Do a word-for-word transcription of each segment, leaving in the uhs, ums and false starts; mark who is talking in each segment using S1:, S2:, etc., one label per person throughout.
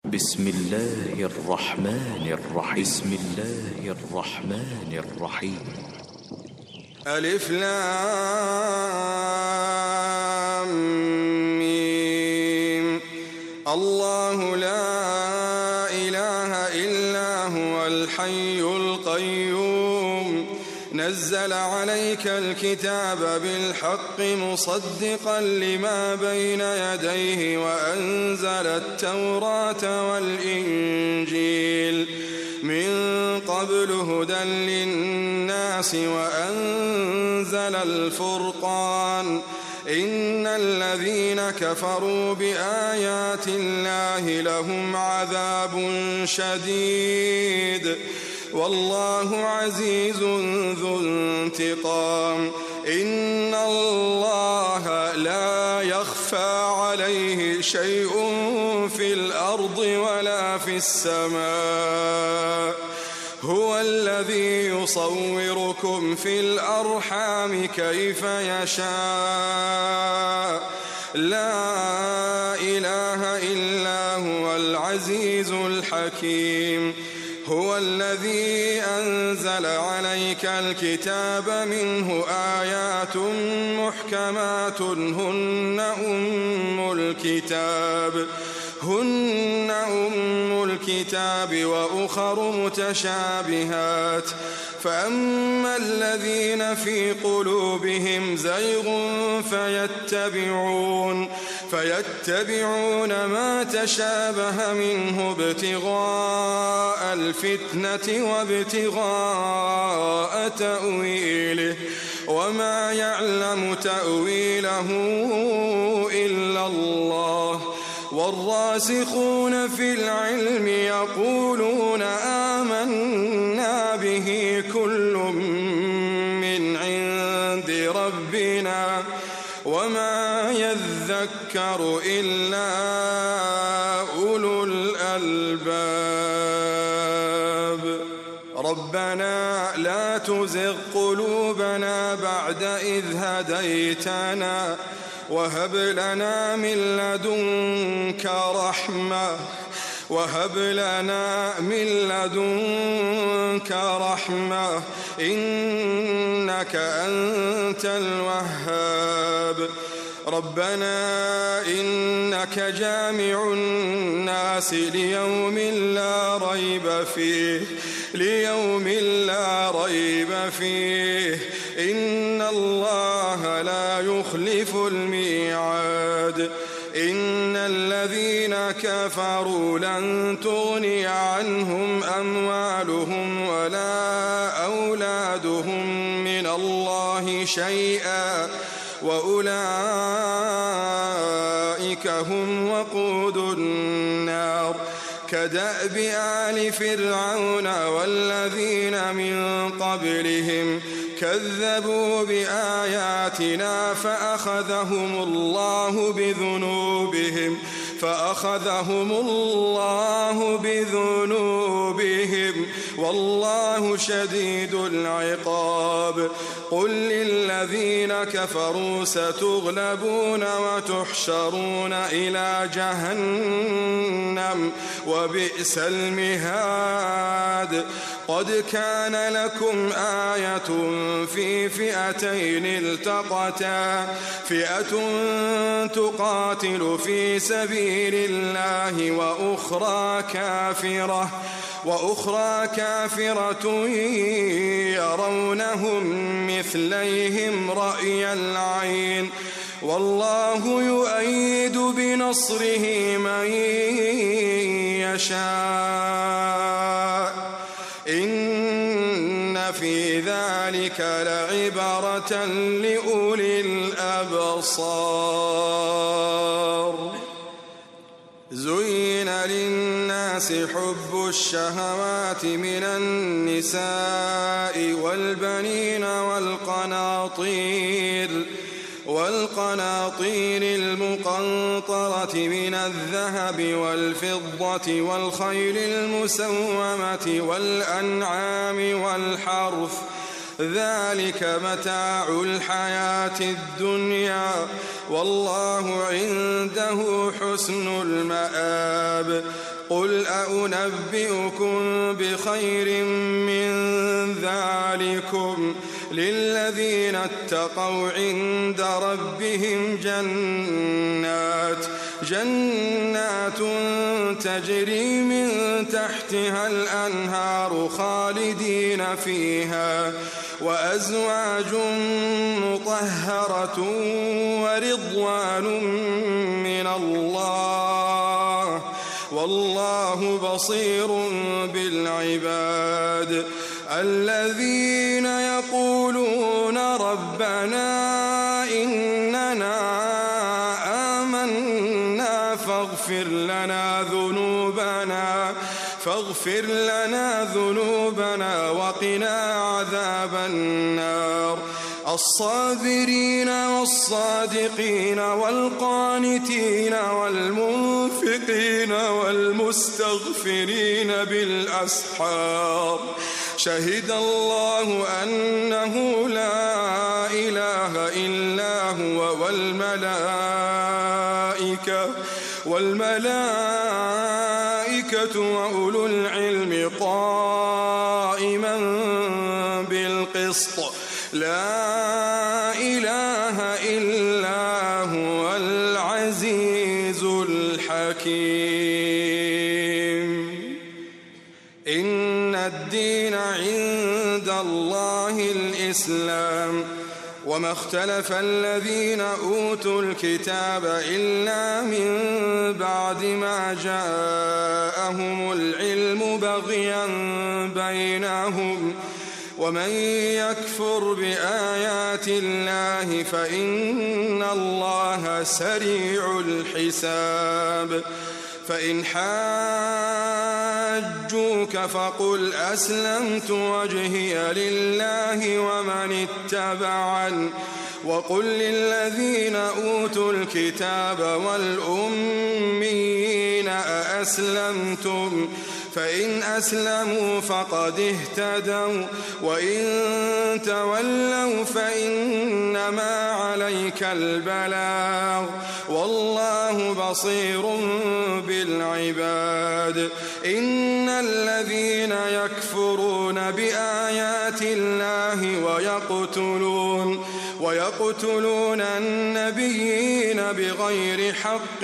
S1: بسم الله الرحمن الرحيم بسم الله الرحمن الرحيم
S2: ألف لام ميم. الله لا إله إلا هو الحي القيوم نزل عليك الكتاب بالحق مصدقا لما بين يديه وأنزل التوراة والإنجيل من قبل هدى للناس وأنزل الفرقان إن الذين كفروا بآيات الله لهم عذاب شديد والله عزيز ذو انتقام إن الله لا يخفى عليه شيء في الأرض ولا في السماء هو الذي يصوركم في الأرحام كيف يشاء لا إله إلا هو العزيز الحكيم هو الذي أنزل عليك الكتاب منه آيات محكمات هن أم الكتاب هن أم الكتاب وأخر متشابهات فأما الذين في قلوبهم زيغ فيتبعون فيتبعون ما تشابه منه ابتغاء الفتنة وابتغاء تأويله وما يعلم تأويله إلا الله والراسخون في العلم يقولون آمنا به كل من عند ربنا وما يذكر إلا أولو الألباب ربنا لا تزغ قلوبنا بعد إذ هديتنا وهب لنا من لدنك رحمة وهب لنا من لدنك رحمة إنك أنت الوهاب ربنا إنك جامع الناس ليوم لا ريب فيه ليوم لا ريب فيه إن الله لا يخلف الميعاد إن الذين كفروا لن تغني عنهم أموالهم ولا أولادهم من الله شيئا وأولئك هم وقود النار كدأب آل فرعون والذين من قبلهم كذبوا بآياتنا فأخذهم الله بذنوبهم فأخذهم الله بذنوبهم والله شديد العقاب قل للذين كفروا ستغلبون وتحشرون إلى جهنم وبئس المهاد قد كان لكم آية في فئتين التقتا فئة تقاتل في سبيل الله وأخرى كافرة وأخرى كافرة يرونهم مثليهم رأي العين والله يؤيد بنصره من يشاء إن في ذلك لعبرة لأولي الأبصار زين للناس حب الشهوات من النساء والبنين والقناطير والقناطير المقنطرة من الذهب والفضة والخيل المسومة والأنعام والحرث ذلك متاع الحياة الدنيا والله عنده حسن المآب قل أنبئكم بخير من ذلكم للذين اتقوا عند ربهم جنات جنات تجري من تحتها الأنهار خالدين فيها وأزواج مطهرة ورضوان من الله والله بصير بالعباد الذين يقولون ربنا إننا آمنا فاغفر لنا ذنوبنا فاغفر لنا ذنوبنا وقنا عذاب النار الصابرين والصادقين والقانتين والمنفقين والمستغفرين بالأسحار شهد الله أنه لا إله إلا هو والملائكة والملائكة وأولو العلم قائما بالقسط لا إله إلا هو العزيز الحكيم إن الدين عند الله الإسلام وما اختلف الذين أوتوا الكتاب إلا من بعد ما جاءهم العلم بغيا بينهم ومن يكفر بآيات الله فإن الله سريع الحساب فإن حاجوك فقل أسلمت وجهي لله ومن اتبعن وقل للذين أوتوا الكتاب والأميين أأسلمتم فإن أسلموا فقد اهتدوا وإن تولوا فإنما عليك البلاغ والله بصير بالعباد إن الذين يكفرون بآيات الله ويقتلون ويقتلون النبيين بغير حق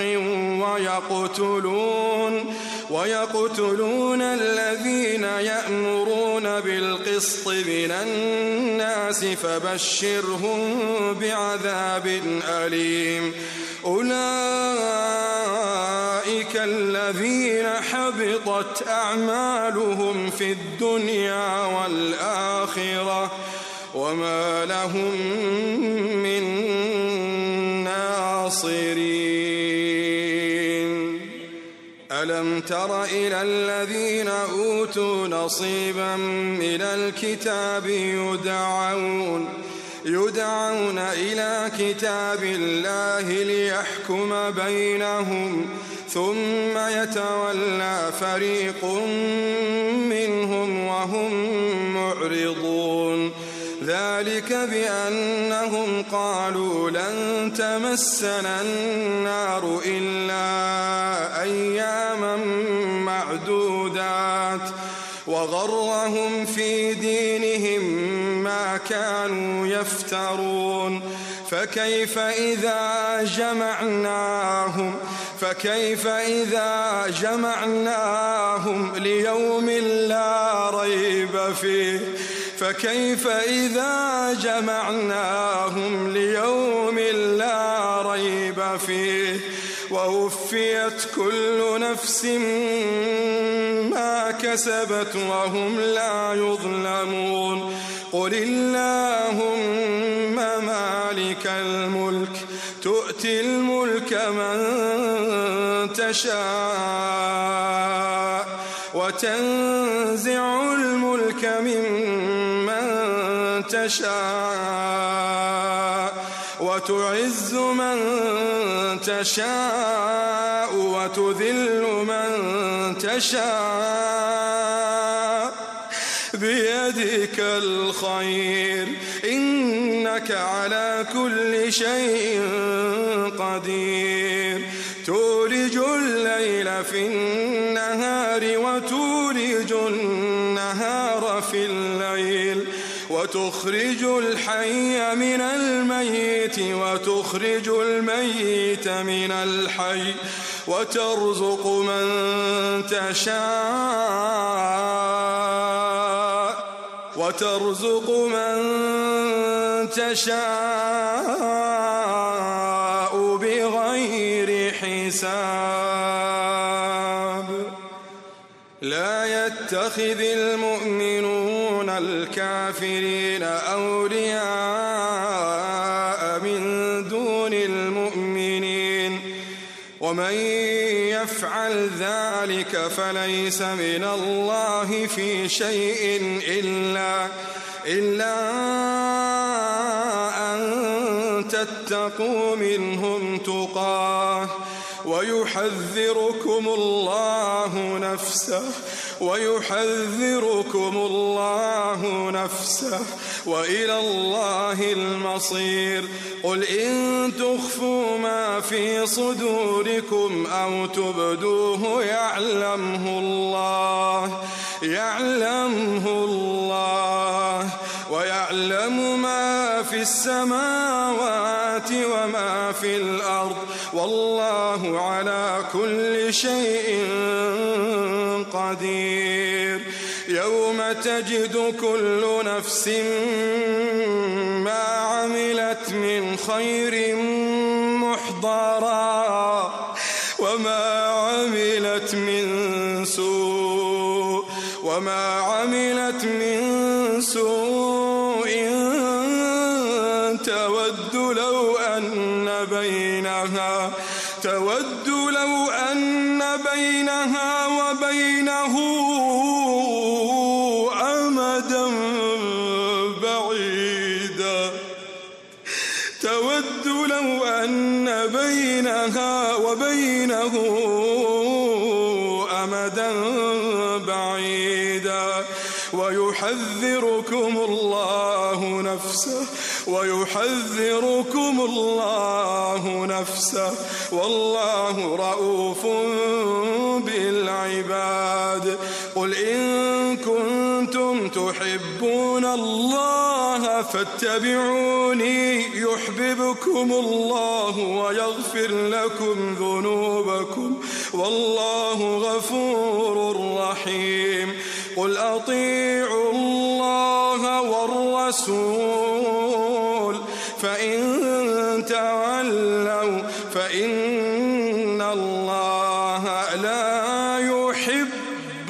S2: ويقتلون ويقتلون الذين يأمرون بالقسط من الناس فبشرهم بعذاب أليم أولئك الذين حبطت أعمالهم في الدنيا والآخرة وما لهم من ناصرين ألم تر إلى الذين أوتوا نصيبا من الكتاب يدعون يدعون إلى كتاب الله ليحكم بينهم ثم يتولى فريق منهم وهم معرضون ذلك بأنهم قالوا لن تمسنا النار إلا أياما معدودات وغرهم في دينهم ما كانوا يفترون فكيف إذا جمعناهم فكيف إذا جمعناهم ليوم لا ريب فيه فكيف إذا جمعناهم ليوم لا ريب فيه ووفيت كل نفس ما كسبت وهم لا يظلمون قل اللهم مالك الملك تؤتي الملك من تشاء وتنزع الملك ممن تشاء وتعز من تشاء وتذل من تشاء بيدك الخير إنك على كل شيء قدير تولج الليل في النهار وتولج النهار في الليل وتخرج الحي من الميت وتخرج الميت من الحي وترزق من تشاء وترزق من تشاء بغير حساب. لا يتخذ المؤمنون الكافرين أولياء من دون المؤمنين ومن يفعل ذلك فليس من الله في شيء إلا إلا أن تتقوا منهم تقاه ويحذركم الله نفسه ويحذركم الله نفسه وإلى الله المصير. قل إن تخفوا ما في صدوركم أو تبدوه يعلمه الله يعلمه الله ويعلم ما في السماوات وما في الأرض والله على كل شيء قدير. يوم تجد كل نفس ما عملت من خير محضرا وما عملت من سوء وما عملت من سوء تود لو أن بينها تود لو أن بينها وبينه أمدا بعيدا تود لو أن بينها وبينه أمدا بعيدا ويحذركم الله نفسه ويحذركم الله نفسه والله رؤوف بالعباد. قل إن كنتم تحبون الله فاتبعوني يحببكم الله ويغفر لكم ذنوبكم والله غفور رحيم. قل أطيعوا الله والرسول فإن تولوا فإن الله لا يحب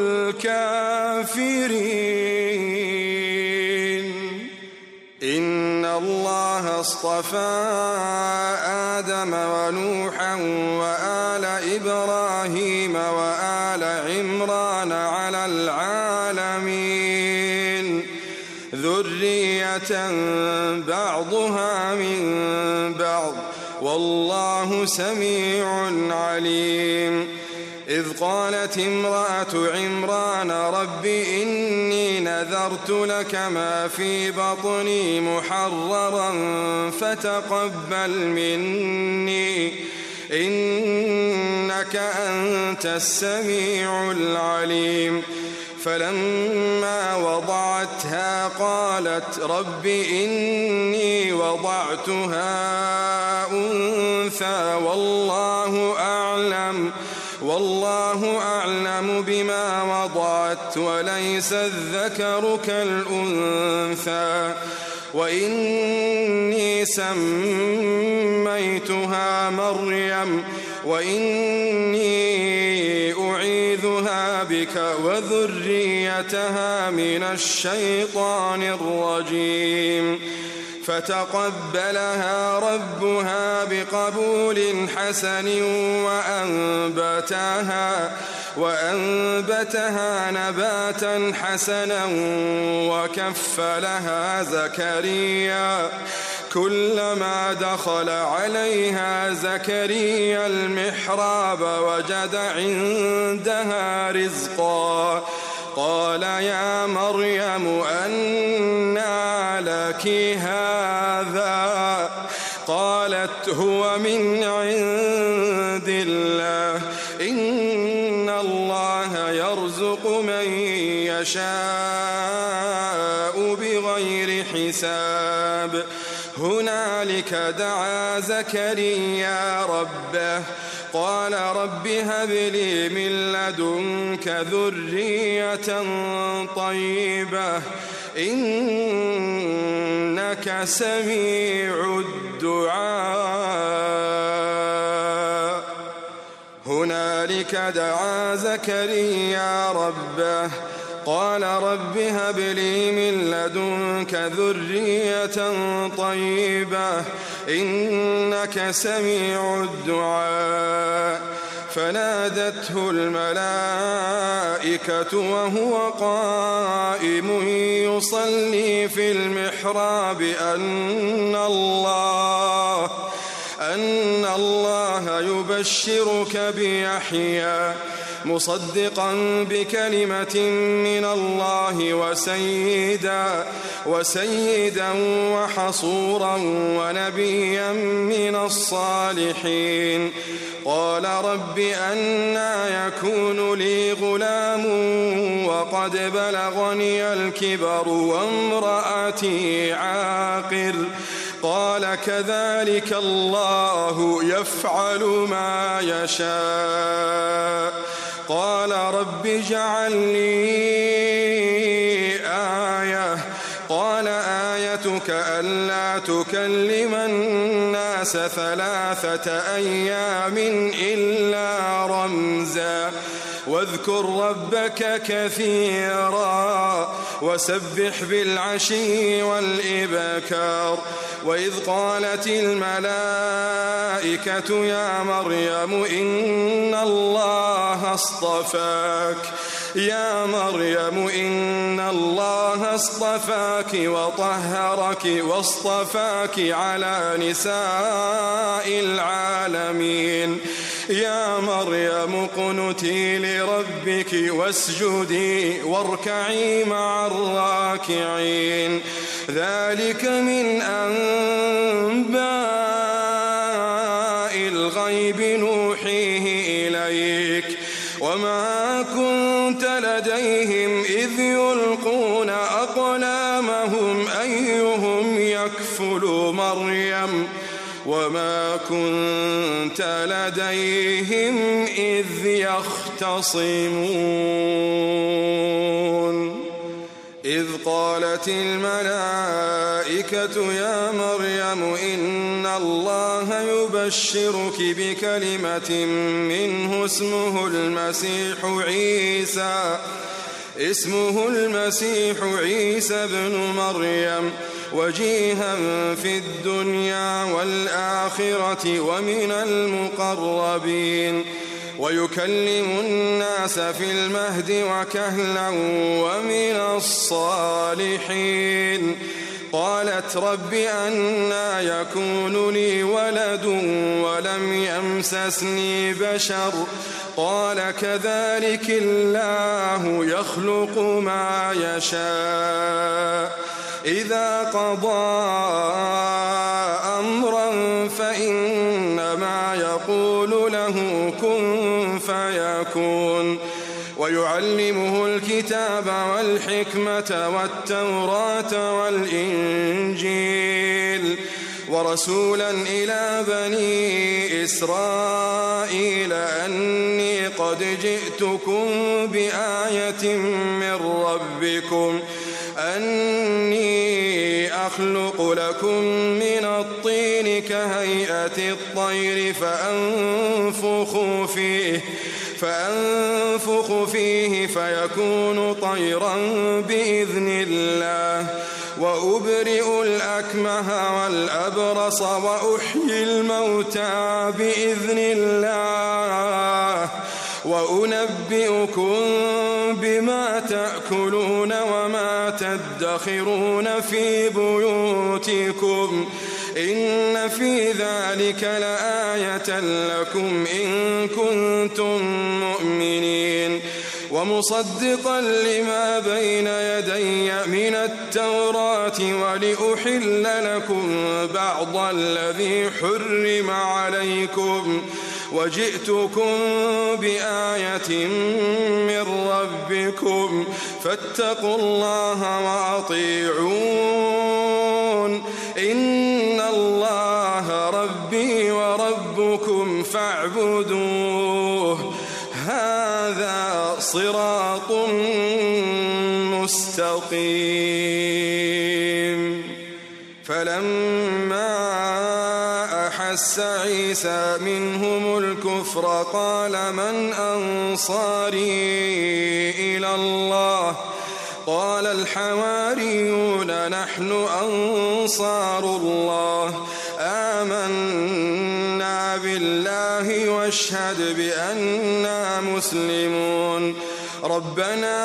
S2: الكافرين. إن الله اصطفى آدم ونوحا وآل إبراهيم وآل عمران على العالمين ذرية بعضها من بعض والله سميع عليم. إذ قالت امرأة عمران رب إني نذرت لك ما في بطني محررا فتقبل مني إنك أنت السميع العليم. فلما وضعتها قالت رب إني وضعتها أنثى والله أعلم والله أعلم بما وضعت وليس الذكر كالأنثى وإني سميتها مريم وإني أعيذها بك وذريتها من الشيطان الرجيم. فتقبلها ربها بقبول حسن وأنبتها وأنبتها نباتا حسنا وكفلها زكريا كلما دخل عليها زكريا المحراب وجد عندها رزقا قال يا مريم أنى لك هذا قالت هو من عند الله يرزق من يشاء بغير حساب هنالك دعا زكريا ربه قال رب هب لي من لدنك ذرية طيبة إنك سميع الدعاء هنالك دعا زكريا ربه قال رب هب لي من لدنك ذرية طيبة إنك سميع الدعاء فنادته الملائكة وهو قائم يصلي في المحراب أن الله أن الله يبشرك بيحيى مصدقا بكلمة من الله وسيدا وسيدا وحصورا ونبيا من الصالحين قال رب أنى يكون لي غلام وقد بلغني الكبر وامرأتي عاقر قال كذلك الله يفعل ما يشاء قال رب اجعل لي آية قال آيتك ألا تكلم الناس ثلاثة أيام إلا رمزا واذكر ربك كثيرا وسبح بالعشي والإبكار وإذ قالت الملائكة يا مريم إن الله اصطفاك يا مريم إن الله اصطفاك وطهرك واصطفاك على نساء العالمين يا مريم اقنتي لربك واسجدي واركعي مع الراكعين ذلك من أنباء الغيب نوحيه إليك وما كنت لديهم إذ يلقون أقلامهم أيهم يكفل مريم وما كنت لديهم إذ يختصمون إذ قالت الملائكة يا مريم إن الله يبشرك بكلمة منه اسمه المسيح عيسى اسمه المسيح عيسى ابن مريم وجيها في الدنيا والآخرة ومن المقربين ويكلم الناس في المهد وكهلا ومن الصالحين قالت رب أنى يكون لي ولد ولم يمسسني بشر قال كذلك الله يخلق ما يشاء إذا قضى أمرا فإنما يقول له كن فيكون ويعلمه الكتاب والحكمة والتوراة والإنجيل ورسولا إلى بني إسرائيل أني قد جئتكم بآية من ربكم أني أخلق لكم من الطين كهيئة الطير فأنفخ فيه فأنفخ فيه فيكون طيرا بإذن الله وأبرئ الأكمه والأبرص وأحيي الموتى بإذن الله وأنبئكم بما تأكلون وما تدخرون في بيوتكم إن في ذلك لآية لكم إن كنتم مؤمنين ومصدقا لما بين يدي من التوراة ولأحل لكم بعض الذي حرم عليكم وجئتكم بآية من ربكم فاتقوا الله وأطيعون إن الله ربي وربكم فاعبدوه هذا صراط مستقيم. فلما أحس عيسى منهم الكفر قال من أنصاري إلى الله قال الحواريون نحن أنصار الله آمنا بالله واشهد بأننا مسلمون ربنا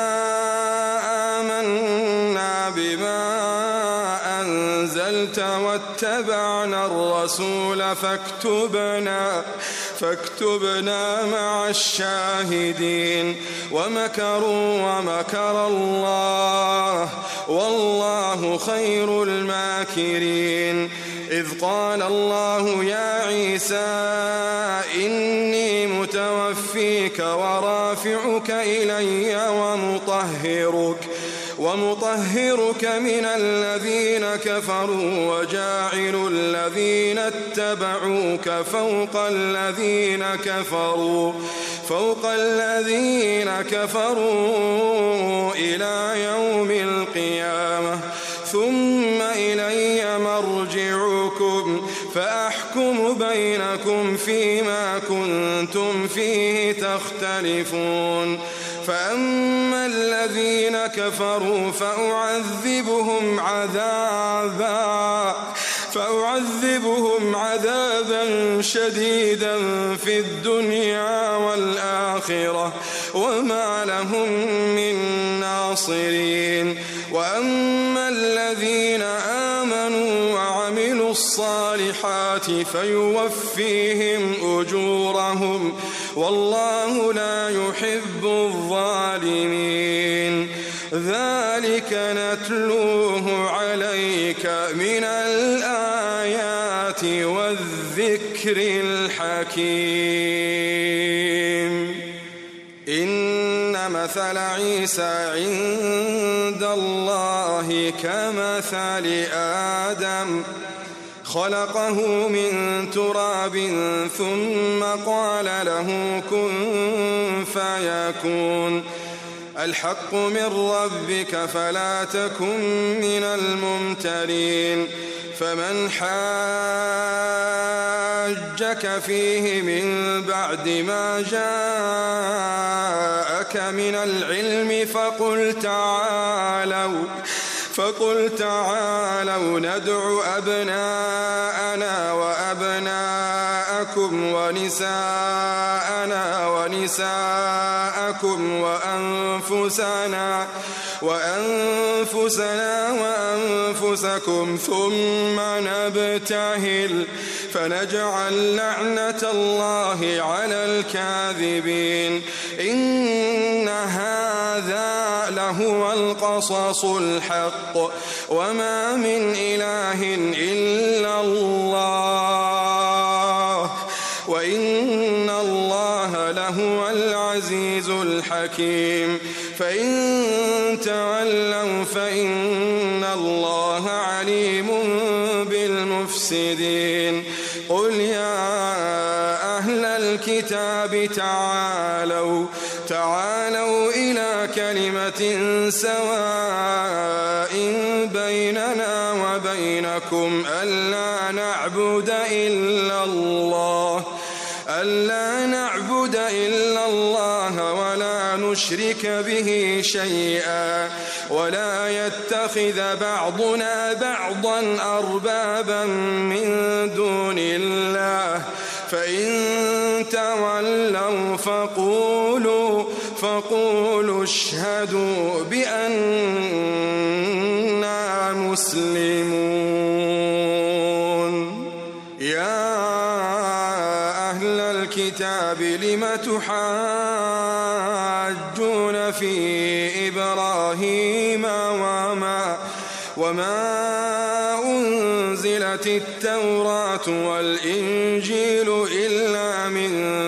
S2: آمنا بما أنزلت واتبعنا الرسول فاكتبنا فاكتبنا مع الشاهدين ومكروا ومكر الله والله خير الماكرين. إذ قال الله يا عيسى إني متوفيك ورافعك إلي ومطهرك ومطهرك من الذين كفروا وجاعل الذين اتبعوك فوق الذين كفروا فوق الذين كفروا إلى يوم القيامة ثم إلي مرجعكم فأحكم بينكم فيما كنتم فيه تختلفون. فأما الذين كفروا فأعذبهم عذابا فأعذبهم عذابا شديدا في الدنيا والآخرة وما لهم من ناصرين. وأما الذين آمنوا وعملوا الصالحات فيوفيهم أجورهم والله لا يحب الظالمين. ذلك نتلوه عليك من الآيات والذكر الحكيم. إن مثل عيسى عند الله كمثل آدم خلقه من تراب ثم قال له كن فيكون. الحق من ربك فلا تكن من الممترين. فمن حاجك فيه من بعد ما جاءك من العلم فقل تعالوا فقل تعالوا ندع أبناءنا وأبناءكم ونساءنا ونساءكم وأنفسنا وأنفسنا وأنفسكم ثم نبتهل فنجعل لعنة الله على الكاذبين. إن هذا لهو القصص الحق وما من إله إلا الله وإن الله لهو العزيز الحكيم. فإن تولوا فإن الله عليم بالمفسدين. قل يا أهل الكتاب تعالوا تعالوا إلى كلمة سواء بيننا وبينكم ألا نعبد إلا الله ألا نعبد إلا الله ولا نشرك به شيئا ولا يتخذ بعضنا بعضا أربابا من دون الله. فإن تولوا فقولوا فقولوا اشهدوا بأننا مسلمون. يا أهل الكتاب لم تحاجون في إبراهيم وما وما أنزلت التوراة والإنجيل إلا من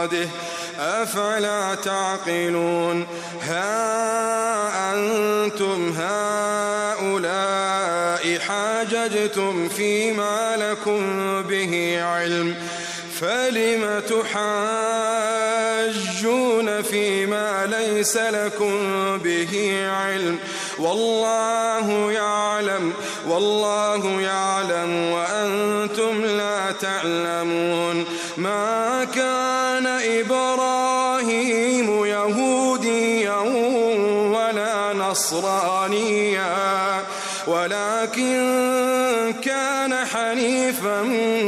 S2: مراده أفلا تعقلون ها أنتم هؤلاء حاججتم فيما لكم به علم فلم تحاجون فيما ليس لكم به علم والله يعلم والله يعلم وأنتم لا تعلمون ما كان إبراهيم يهوديا ولا نصرانيا ولكن كان حنيفا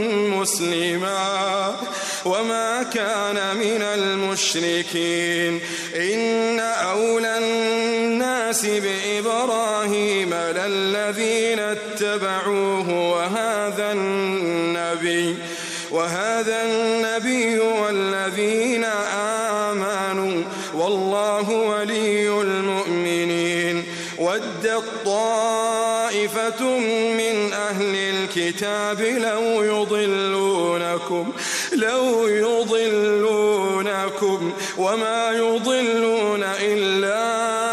S2: مسلما وما كان من المشركين إن أولى الناس بإبراهيم للذين اتبعوه وهذا النبي وهذا النبي والذين آمنوا والله ولي المؤمنين ودت طائفة من أهل الكتاب لو يضلونكم لو يضلونكم وما يضلون إلا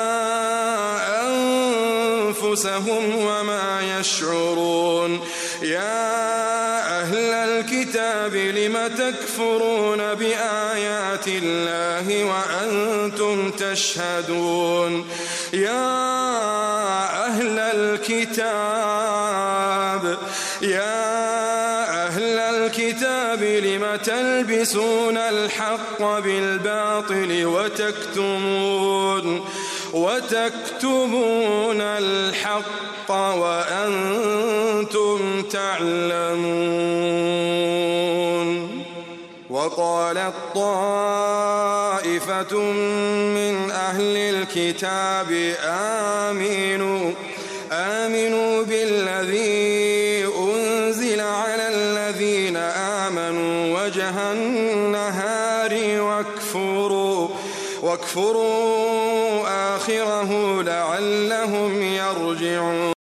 S2: أنفسهم وما يشعرون يا أهل الكتاب لم تكفرون بآيات الله وأنتم تشهدون يا أهل الكتاب يا أهل الكتاب لم تلبسون الحق بالباطل وتكتمون وتكتمون الحق وأنتم تعلمون وقالت طائفة من أهل الكتاب آمنوا آمنوا بالذي أنزل على الذين آمنوا وجه النهار واكفروا واكفروا آخره لعلهم يرجعون